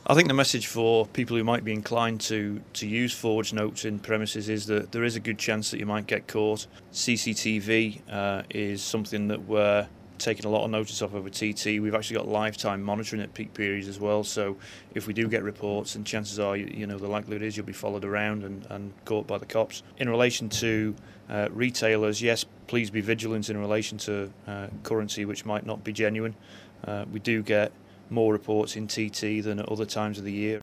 I think the message for people who might be inclined to use forged notes in premises is that there is a good chance that you might get caught. CCTV is something that we're taking a lot of notice of over TT. We've actually got lifetime monitoring at peak periods as well, so if we do get reports, then chances are the likelihood is you'll be followed around and caught by the cops. In relation to retailers, yes, please be vigilant in relation to currency which might not be genuine. We do get more reports in TT than at other times of the year.